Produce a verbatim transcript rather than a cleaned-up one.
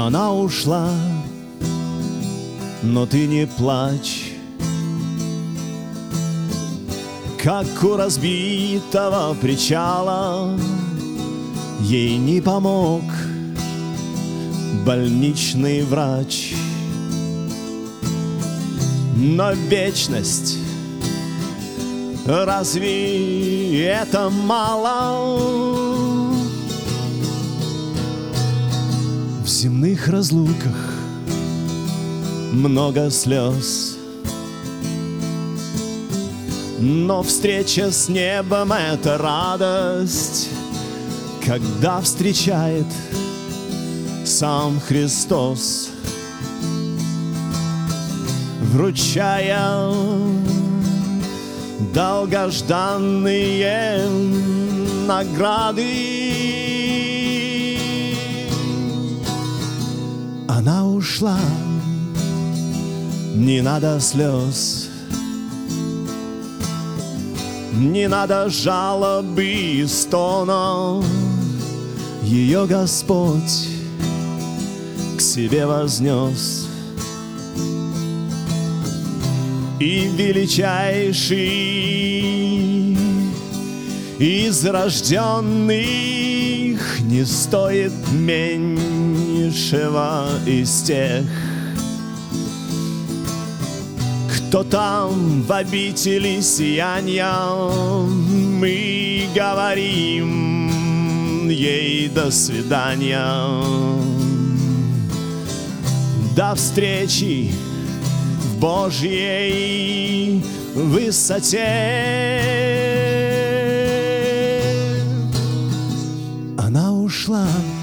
Она ушла, но ты не плачь. Как у разбитого причала ей не помог больничный врач. Но вечность, разве это мало? В земных разлуках много слез, но встреча с небом — это радость, когда встречает сам Христос, вручая долгожданные награды. Она ушла, не надо слез, не надо жалобы и стонов. Ее Господь к себе вознес, и величайший из рожденных не стоит меньшего из тех, кто там в обители сияния. Мы говорим ей до свидания, до встречи в Божьей высоте. Она ушла,